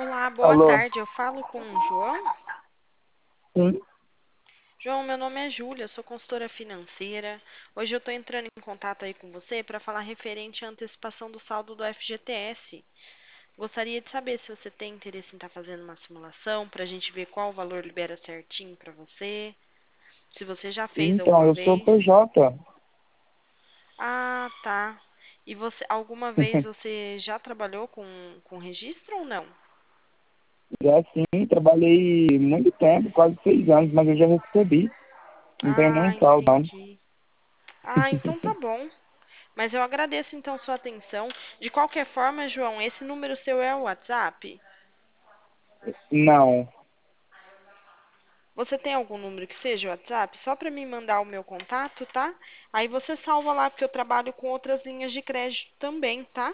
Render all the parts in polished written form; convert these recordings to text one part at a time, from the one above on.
Olá, boa Alô? tarde. Eu falo com o João. Sim, João, meu nome é Júlia, sou consultora financeira. Hoje eu estou entrando em contato aí com você para falar referente à antecipação do saldo do FGTS. Gostaria de saber se você tem interesse em estar fazendo uma simulação para a gente ver qual valor libera certinho para você. Se você já fez então, alguma eu sou vez. PJ. Ah, tá. E você, alguma vez você já trabalhou com registro ou não? Já sim, trabalhei muito tempo, quase 6 anos, mas eu já recebi. Não tenho Ah, nenhum saldo, não. entendi. Ah, então tá bom. Mas eu agradeço então sua atenção. De qualquer forma, João, esse número seu é o WhatsApp? Não. Você tem algum número que seja o WhatsApp? Só para me mandar o meu contato, tá? Aí você salva lá, porque eu trabalho com outras linhas de crédito também, tá?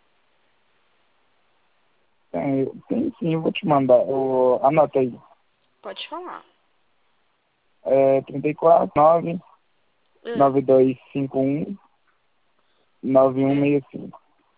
Tem sim, eu vou te mandar. Anota aí. Pode falar. É 34 9 Ah, 9251 é. 9165.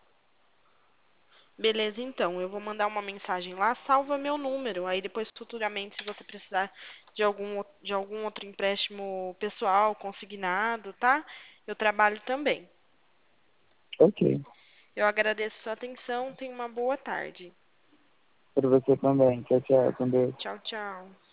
Beleza, então. Eu vou mandar uma mensagem lá, salva meu número. Aí depois, futuramente, se você precisar de algum outro empréstimo pessoal, consignado, tá? Eu trabalho também. Ok. Eu agradeço sua atenção. Tenha uma boa tarde. Para você também. Tchau, tchau. Com Deus. Tchau, tchau.